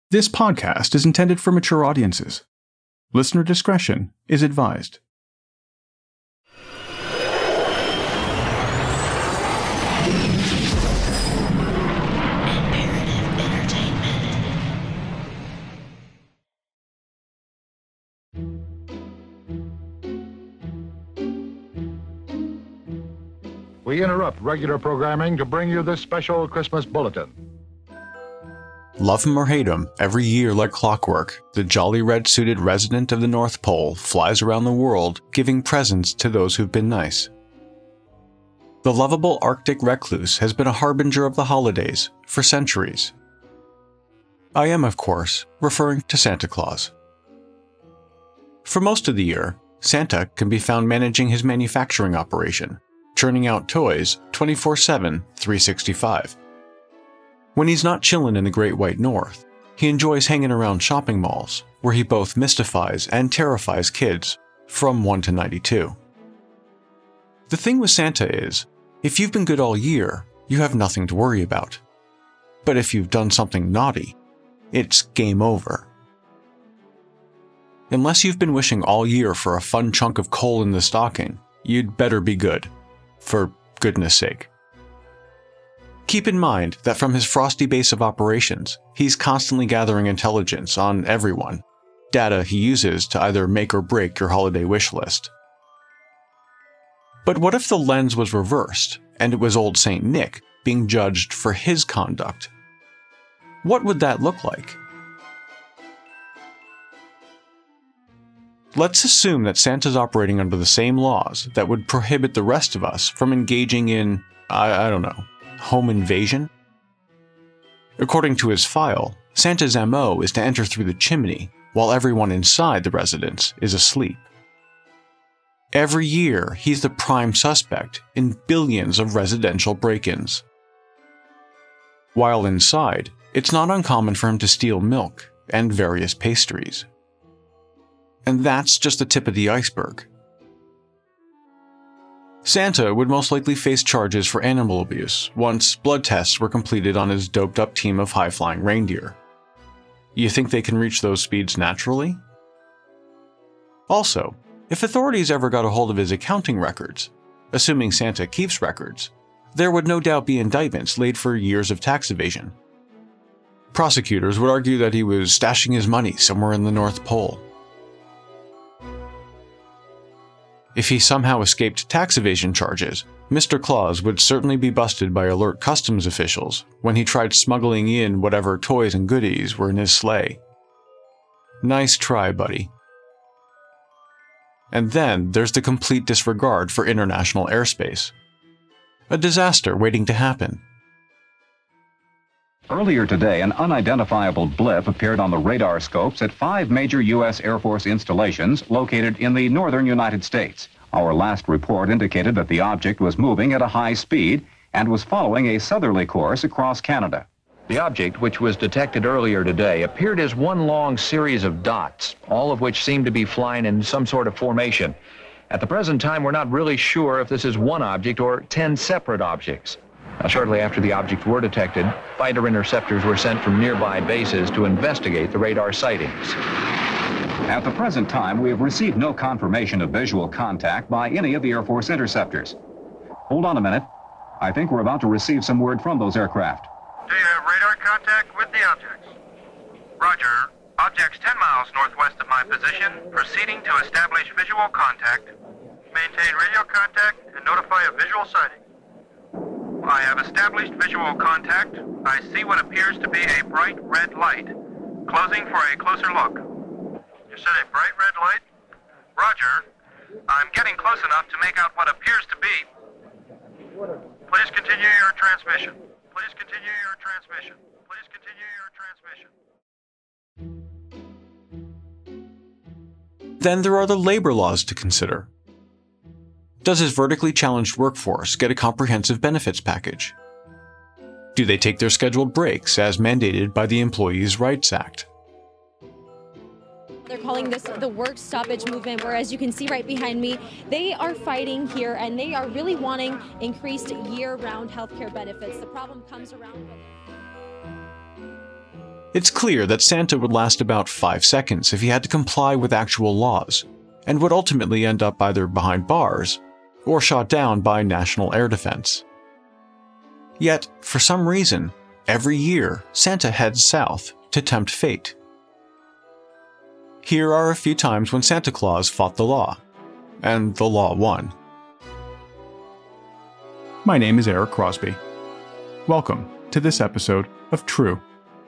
This podcast is intended for mature audiences. Listener discretion is advised. We interrupt regular programming to bring you this special Christmas bulletin. Love him or hate him, every year like clockwork, the jolly red-suited resident of the North Pole flies around the world giving presents to those who've been nice. The lovable Arctic recluse has been a harbinger of the holidays for centuries. I am, of course, referring to Santa Claus. For most of the year, Santa can be found managing his manufacturing operation, churning out toys 24/7, 365. When he's not chillin' in the Great White North, he enjoys hanging around shopping malls, where he both mystifies and terrifies kids from 1 to 92. The thing with Santa is, if you've been good all year, you have nothing to worry about. But if you've done something naughty, it's game over. Unless you've been wishing all year for a fun chunk of coal in the stocking, you'd better be good, for goodness sake. Keep in mind that from his frosty base of operations, he's constantly gathering intelligence on everyone, data he uses to either make or break your holiday wish list. But what if the lens was reversed, and it was old Saint Nick being judged for his conduct? What would that look like? Let's assume that Santa's operating under the same laws that would prohibit the rest of us from engaging in, I don't know, home invasion? According to his file, Santa's MO is to enter through the chimney while everyone inside the residence is asleep. Every year, he's the prime suspect in billions of residential break-ins. While inside, it's not uncommon for him to steal milk and various pastries. And that's just the tip of the iceberg. Santa would most likely face charges for animal abuse once blood tests were completed on his doped-up team of high-flying reindeer. You think they can reach those speeds naturally? Also, if authorities ever got a hold of his accounting records, assuming Santa keeps records, there would no doubt be indictments laid for years of tax evasion. Prosecutors would argue that he was stashing his money somewhere in the North Pole. If he somehow escaped tax evasion charges, Mr. Claus would certainly be busted by alert customs officials when he tried smuggling in whatever toys and goodies were in his sleigh. Nice try, buddy. And then there's the complete disregard for international airspace. A disaster waiting to happen. Earlier today, an unidentifiable blip appeared on the radar scopes at 5 major U.S. Air Force installations located in the northern United States. Our last report indicated that the object was moving at a high speed and was following a southerly course across Canada. The object, which was detected earlier today, appeared as one long series of dots, all of which seem to be flying in some sort of formation. At the present time, we're not really sure if this is one object or 10 separate objects. Now, shortly after the objects were detected, fighter interceptors were sent from nearby bases to investigate the radar sightings. At the present time, we have received no confirmation of visual contact by any of the Air Force interceptors. Hold on a minute. I think we're about to receive some word from those aircraft. Do you have radar contact with the objects? Roger. Objects 10 miles northwest of my position, proceeding to establish visual contact. Maintain radio contact and notify of visual sighting. I have established visual contact. I see what appears to be a bright red light. Closing for a closer look. You said a bright red light? Roger. I'm getting close enough to make out what appears to be. Please continue your transmission. Please continue your transmission. Please continue your transmission. Then there are the labor laws to consider. Does his vertically challenged workforce get a comprehensive benefits package? Do they take their scheduled breaks as mandated by the Employees' Rights Act? They're calling this the work stoppage movement, where, as you can see right behind me, they are fighting here and they are really wanting increased year-round health care benefits. The problem comes around with... It's clear that Santa would last about 5 seconds if he had to comply with actual laws, and would ultimately end up either behind bars or shot down by National Air Defense. Yet, for some reason, every year Santa heads south to tempt fate. Here are a few times when Santa Claus fought the law, and the law won. My name is Eric Crosby. Welcome to this episode of True.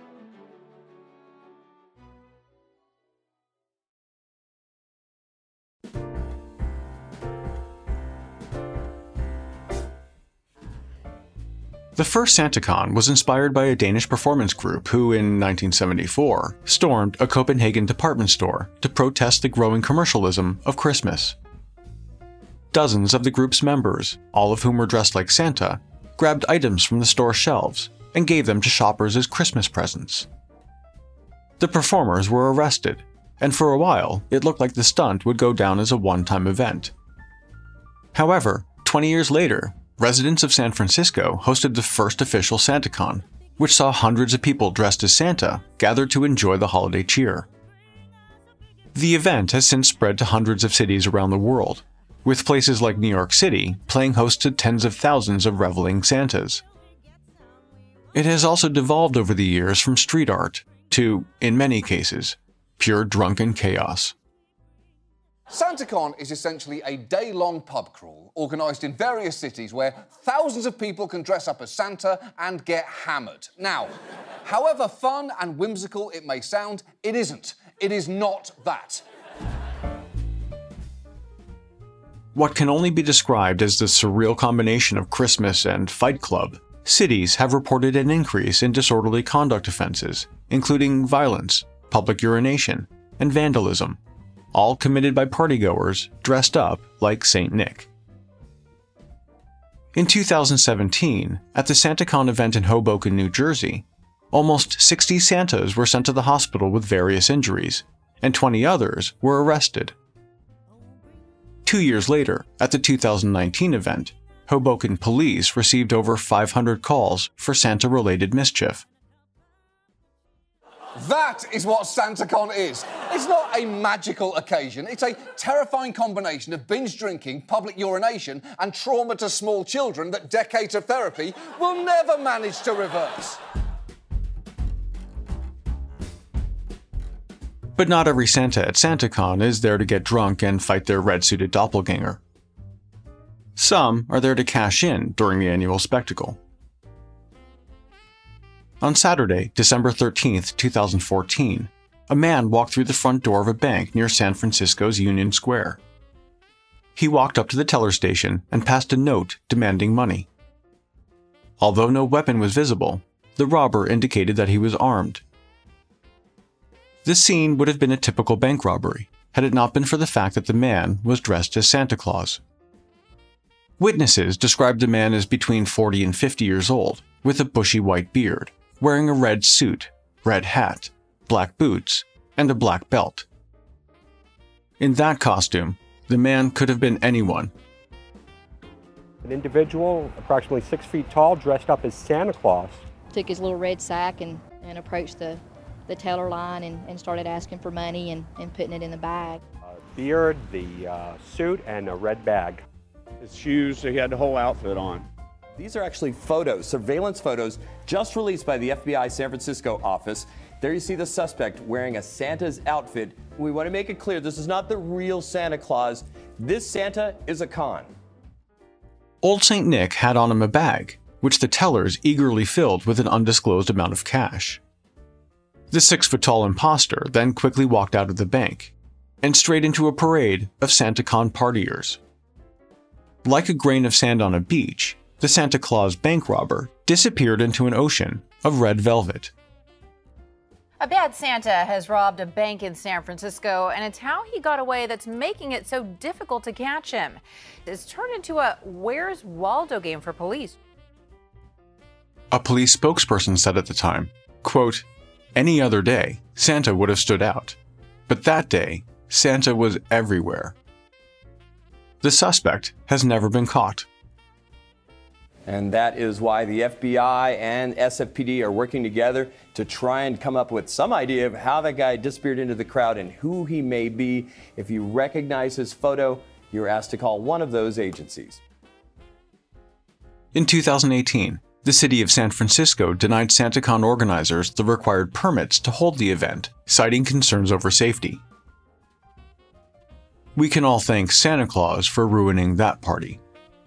The first SantaCon was inspired by a Danish performance group who, in 1974, stormed a Copenhagen department store to protest the growing commercialism of Christmas. Dozens of the group's members, all of whom were dressed like Santa, grabbed items from the store shelves and gave them to shoppers as Christmas presents. The performers were arrested, and for a while it looked like the stunt would go down as a one-time event. However, 20 years later, residents of San Francisco hosted the first official SantaCon, which saw hundreds of people dressed as Santa gathered to enjoy the holiday cheer. The event has since spread to hundreds of cities around the world, with places like New York City playing host to tens of thousands of reveling Santas. It has also devolved over the years from street art to, in many cases, pure drunken chaos. SantaCon is essentially a day-long pub crawl organised in various cities where thousands of people can dress up as Santa and get hammered. Now, however fun and whimsical it may sound, it isn't. It is not that. What can only be described as the surreal combination of Christmas and Fight Club, cities have reported an increase in disorderly conduct offenses, including violence, public urination, and vandalism, all committed by partygoers dressed up like Saint Nick. In 2017, at the SantaCon event in Hoboken, New Jersey, almost 60 Santas were sent to the hospital with various injuries, and 20 others were arrested. 2 years later, at the 2019 event, Hoboken police received over 500 calls for Santa-related mischief. That is what SantaCon is. It's not a magical occasion. It's a terrifying combination of binge drinking, public urination, and trauma to small children that decades of therapy will never manage to reverse. But not every Santa at SantaCon is there to get drunk and fight their red-suited doppelganger. Some are there to cash in during the annual spectacle. On Saturday, December 13, 2014, a man walked through the front door of a bank near San Francisco's Union Square. He walked up to the teller station and passed a note demanding money. Although no weapon was visible, the robber indicated that he was armed. This scene would have been a typical bank robbery, had it not been for the fact that the man was dressed as Santa Claus. Witnesses described the man as between 40 and 50 years old, with a bushy white beard, wearing a red suit, red hat, black boots, and a black belt. In that costume, the man could have been anyone. An individual, approximately 6 feet tall, dressed up as Santa Claus. Took his little red sack and approached the teller line and started asking for money and putting it in the bag. Beard, the suit, and a red bag. His shoes, he had the whole outfit on. These are actually photos, surveillance photos, just released by the FBI San Francisco office. There you see the suspect wearing a Santa's outfit. We want to make it clear, this is not the real Santa Claus. This Santa is a con. Old Saint Nick had on him a bag, which the tellers eagerly filled with an undisclosed amount of cash. The 6-foot-tall imposter then quickly walked out of the bank, and straight into a parade of SantaCon partiers. Like a grain of sand on a beach, the Santa Claus bank robber disappeared into an ocean of red velvet. A bad Santa has robbed a bank in San Francisco, and it's how he got away that's making it so difficult to catch him. It's turned into a Where's Waldo game for police. A police spokesperson said at the time, quote, "Any other day, Santa would have stood out. But that day, Santa was everywhere." The suspect has never been caught. And that is why the FBI and SFPD are working together to try and come up with some idea of how that guy disappeared into the crowd and who he may be. If you recognize his photo, you're asked to call one of those agencies. In 2018, the city of San Francisco denied SantaCon organizers the required permits to hold the event, citing concerns over safety. We can all thank Santa Claus for ruining that party.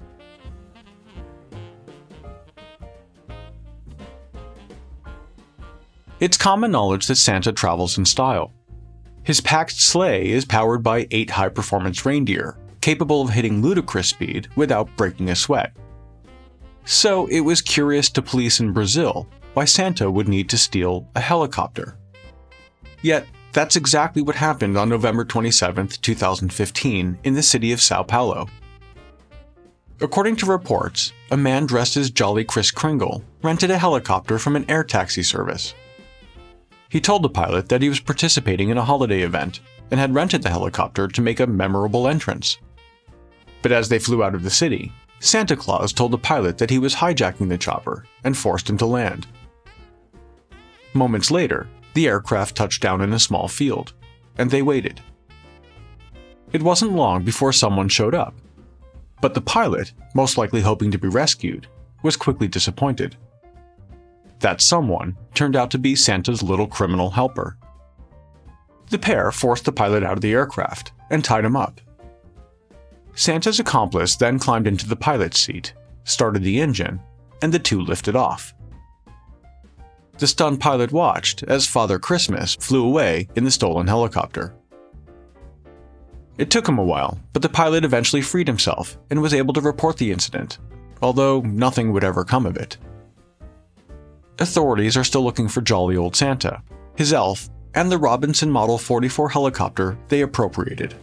It's common knowledge that Santa travels in style. His packed sleigh is powered by 8 high-performance reindeer, capable of hitting ludicrous speed without breaking a sweat. So it was curious to police in Brazil why Santa would need to steal a helicopter. Yet, that's exactly what happened on November 27, 2015, in the city of Sao Paulo. According to reports, a man dressed as Jolly Kris Kringle rented a helicopter from an air taxi service. He told the pilot that he was participating in a holiday event and had rented the helicopter to make a memorable entrance. But as they flew out of the city, Santa Claus told the pilot that he was hijacking the chopper and forced him to land. Moments later, the aircraft touched down in a small field, and they waited. It wasn't long before someone showed up, but the pilot, most likely hoping to be rescued, was quickly disappointed. That someone turned out to be Santa's little criminal helper. The pair forced the pilot out of the aircraft and tied him up. Santa's accomplice then climbed into the pilot's seat, started the engine, and the two lifted off. The stunned pilot watched as Father Christmas flew away in the stolen helicopter. It took him a while, but the pilot eventually freed himself and was able to report the incident, although nothing would ever come of it. Authorities are still looking for jolly old Santa, his elf, and the Robinson Model 44 helicopter they appropriated.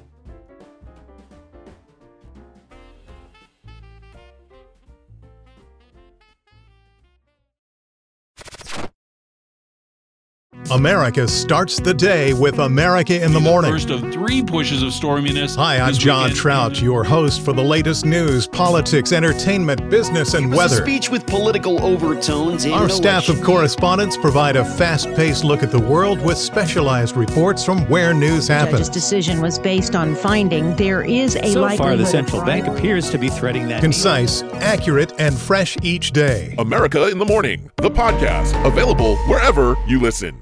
America starts the day with America in the Morning. First of 3 pushes of storminess. Hi, I'm John Trout, your host for the latest news, politics, entertainment, business, and weather. A speech with political overtones. Our staff of correspondents provide a fast-paced look at the world with specialized reports from where news happens. The judge's decision was based on finding there is a likelihood. So far, the central bank appears to be threading that. Concise, accurate, and fresh each day. America in the Morning, the podcast, available wherever you listen.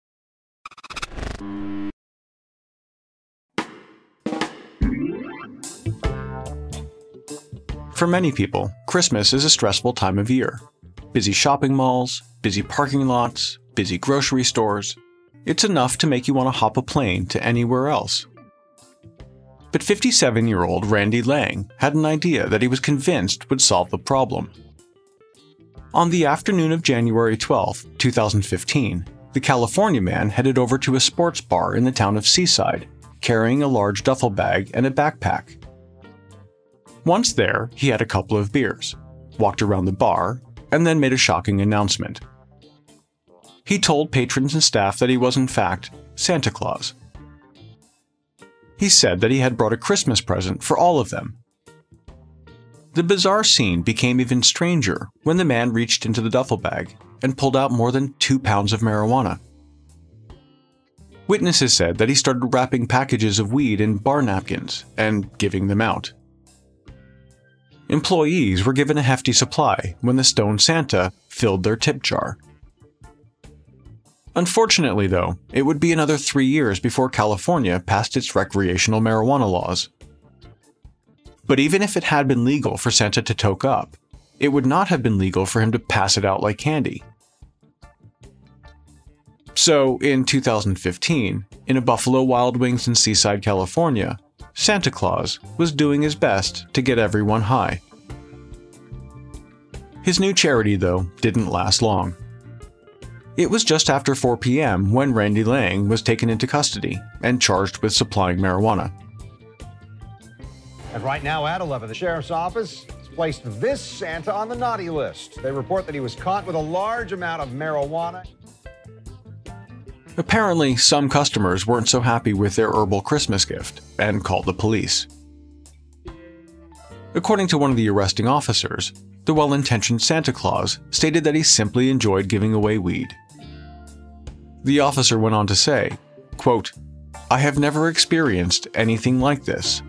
For many people, Christmas is a stressful time of year. Busy shopping malls, busy parking lots, busy grocery stores. It's enough to make you want to hop a plane to anywhere else. But 57-year-old Randy Lang had an idea that he was convinced would solve the problem. On the afternoon of January 12, 2015, the California man headed over to a sports bar in the town of Seaside, carrying a large duffel bag and a backpack. Once there, he had a couple of beers, walked around the bar, and then made a shocking announcement. He told patrons and staff that he was in fact Santa Claus. He said that he had brought a Christmas present for all of them. The bizarre scene became even stranger when the man reached into the duffel bag and pulled out more than 2 pounds of marijuana. Witnesses said that he started wrapping packages of weed in bar napkins and giving them out. Employees were given a hefty supply when the Stone Santa filled their tip jar. Unfortunately, though, it would be another 3 years before California passed its recreational marijuana laws. But even if it had been legal for Santa to toke up, it would not have been legal for him to pass it out like candy. So, in 2015, in a Buffalo Wild Wings in Seaside, California, Santa Claus was doing his best to get everyone high. His new charity, though, didn't last long. It was just after 4 p.m. when Randy Lang was taken into custody and charged with supplying marijuana. And right now at 11, the sheriff's office has placed this Santa on the naughty list. They report that he was caught with a large amount of marijuana. Apparently, some customers weren't so happy with their herbal Christmas gift and called the police. According to one of the arresting officers, the well-intentioned Santa Claus stated that he simply enjoyed giving away weed. The officer went on to say, quote, "I have never experienced anything like this."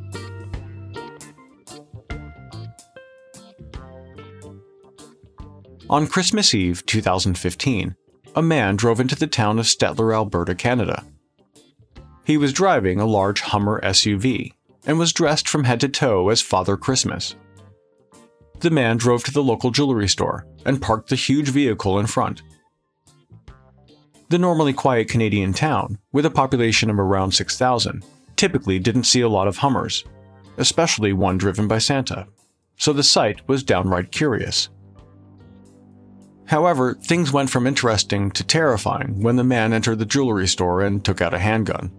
On Christmas Eve 2015, a man drove into the town of Stettler, Alberta, Canada. He was driving a large Hummer SUV and was dressed from head to toe as Father Christmas. The man drove to the local jewelry store and parked the huge vehicle in front. The normally quiet Canadian town, with a population of around 6,000, typically didn't see a lot of Hummers, especially one driven by Santa, so the sight was downright curious. However, things went from interesting to terrifying when the man entered the jewelry store and took out a handgun.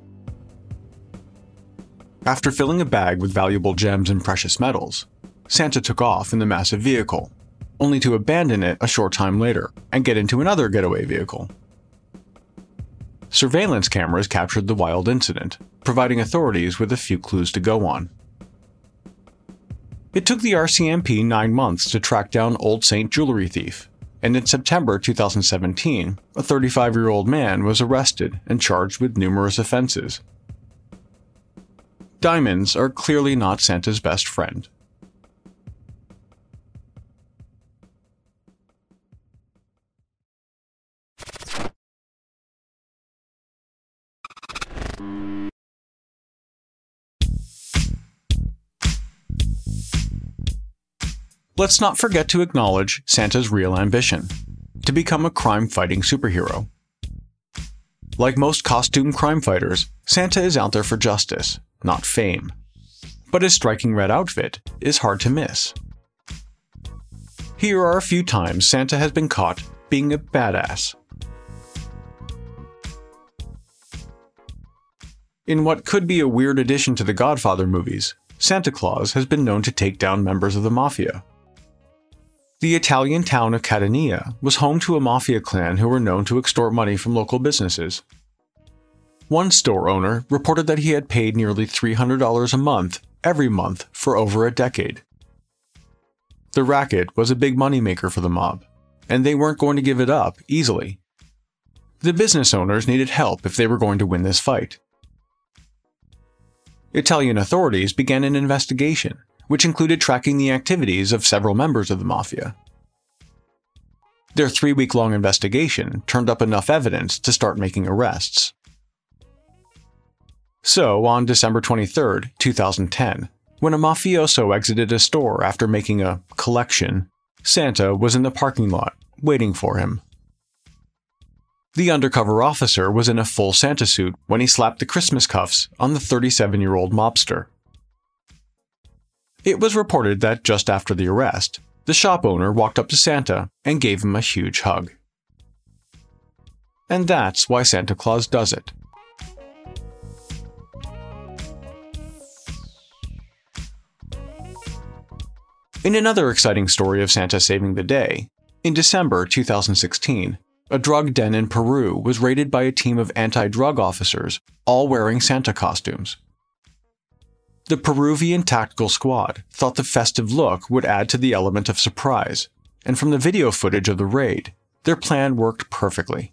After filling a bag with valuable gems and precious metals, Santa took off in the massive vehicle, only to abandon it a short time later and get into another getaway vehicle. Surveillance cameras captured the wild incident, providing authorities with a few clues to go on. It took the RCMP 9 months to track down Old Saint jewelry thief, and in September 2017, a 35-year-old man was arrested and charged with numerous offenses. Diamonds are clearly not Santa's best friend. Let's not forget to acknowledge Santa's real ambition: to become a crime-fighting superhero. Like most costume crime fighters, Santa is out there for justice, not fame. But his striking red outfit is hard to miss. Here are a few times Santa has been caught being a badass. In what could be a weird addition to the Godfather movies, Santa Claus has been known to take down members of the mafia. The Italian town of Catania was home to a mafia clan who were known to extort money from local businesses. One store owner reported that he had paid nearly $300 a month every month for over a decade. The racket was a big moneymaker for the mob, and they weren't going to give it up easily. The business owners needed help if they were going to win this fight. Italian authorities began an investigation, which included tracking the activities of several members of the mafia. Their 3-week-long investigation turned up enough evidence to start making arrests. So, on December 23, 2010, when a mafioso exited a store after making a collection, Santa was in the parking lot, waiting for him. The undercover officer was in a full Santa suit when he slapped the Christmas cuffs on the 37-year-old mobster. It was reported that just after the arrest, the shop owner walked up to Santa and gave him a huge hug. And that's why Santa Claus does it. In another exciting story of Santa saving the day, in December 2016, a drug den in Peru was raided by a team of anti-drug officers, all wearing Santa costumes. The Peruvian tactical squad thought the festive look would add to the element of surprise, and from the video footage of the raid, their plan worked perfectly.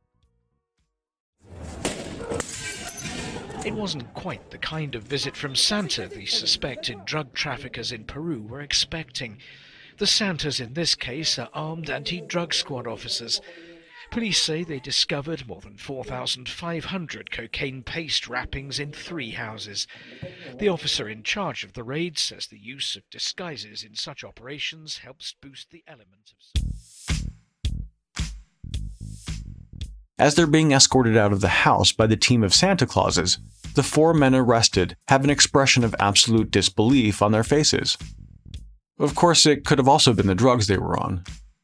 It wasn't quite the kind of visit from Santa the suspected drug traffickers in Peru were expecting. The Santas in this case are armed anti-drug squad officers. Police say they discovered more than 4,500 cocaine paste wrappings in 3 houses. The officer in charge of the raid says the use of disguises in such operations helps boost the element of... As they're being escorted out of the house by the team of Santa Clauses, the 4 men arrested have an expression of absolute disbelief on their faces. Of course, it could have also been the drugs they were on.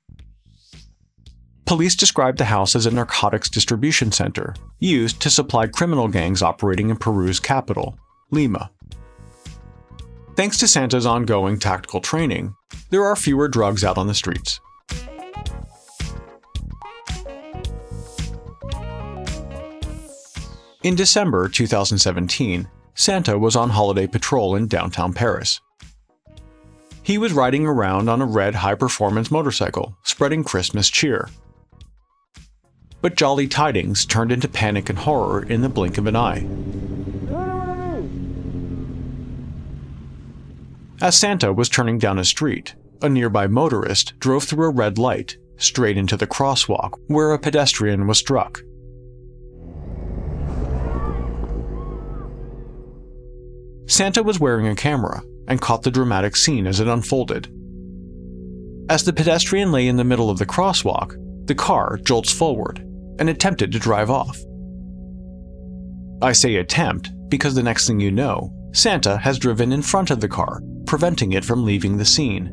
Police described the house as a narcotics distribution center, used to supply criminal gangs operating in Peru's capital, Lima. Thanks to Santa's ongoing tactical training, there are fewer drugs out on the streets. In December 2017, Santa was on holiday patrol in downtown Paris. He was riding around on a red high-performance motorcycle, spreading Christmas cheer. But jolly tidings turned into panic and horror in the blink of an eye. As Santa was turning down a street, a nearby motorist drove through a red light, straight into the crosswalk where a pedestrian was struck. Santa was wearing a camera and caught the dramatic scene as it unfolded. As the pedestrian lay in the middle of the crosswalk, the car jolts forward and attempted to drive off. I say attempt because the next thing you know, Santa has driven in front of the car, preventing it from leaving the scene.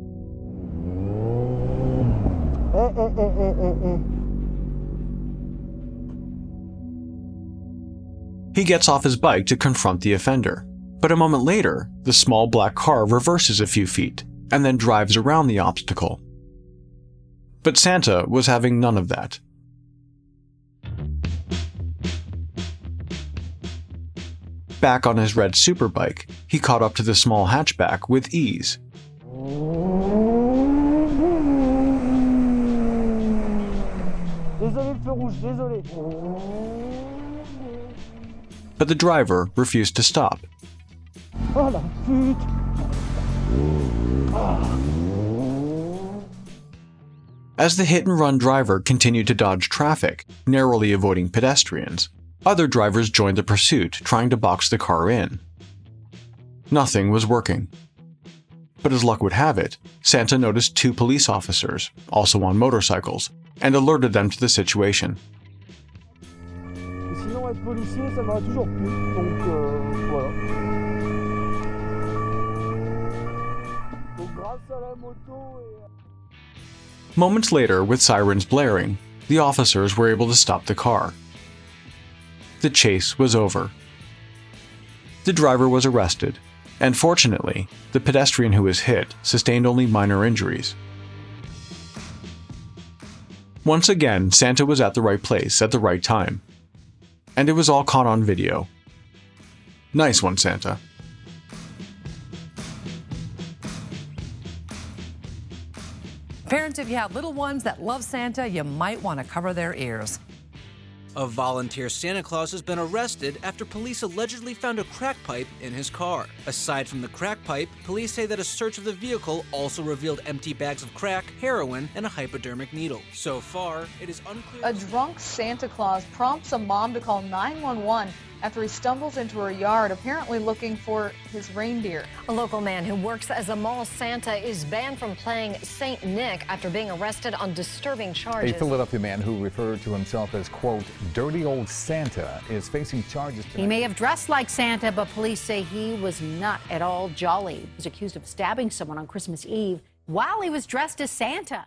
He gets off his bike to confront the offender, but a moment later, the small black car reverses a few feet and then drives around the obstacle. But Santa was having none of that. Back on his red superbike, he caught up to the small hatchback with ease. But the driver refused to stop. As the hit-and-run driver continued to dodge traffic, narrowly avoiding pedestrians, other drivers joined the pursuit, trying to box the car in. Nothing was working. But as luck would have it, Santa noticed 2 police officers, also on motorcycles, and alerted them to the situation. Moments later, with sirens blaring, the officers were able to stop the car. The chase was over. The driver was arrested, and fortunately, the pedestrian who was hit sustained only minor injuries. Once again, Santa was at the right place at the right time. And it was all caught on video. Nice one, Santa. Parents, if you have little ones that love Santa, you might want to cover their ears. A volunteer Santa Claus has been arrested after police allegedly found a crack pipe in his car. Aside from the crack pipe, police say that a search of the vehicle also revealed empty bags of crack, heroin, and a hypodermic needle. So far, it is unclear. A drunk Santa Claus prompts a mom to call 911 after he stumbles into her yard, apparently looking for his reindeer. A local man who works as a mall Santa is banned from playing St. Nick after being arrested on disturbing charges. A Philadelphia man who referred to himself as, quote, dirty old Santa is facing charges tonight. He may have dressed like Santa, but police say he was not at all jolly. He was accused of stabbing someone on Christmas Eve while he was dressed as Santa.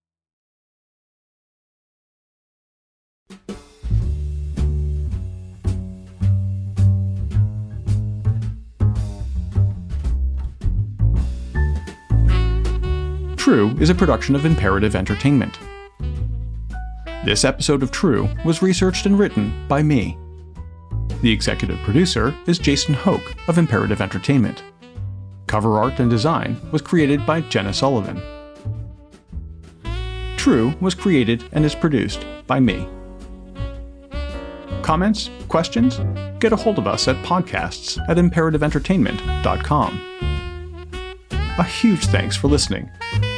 True is a production of Imperative Entertainment. This episode of True was researched and written by me. The executive producer is Jason Hoke of Imperative Entertainment. Cover art and design was created by Jenna Sullivan. True was created and is produced by me. Comments? Questions? Get a hold of us at podcasts@imperativeentertainment.com. A huge thanks for listening.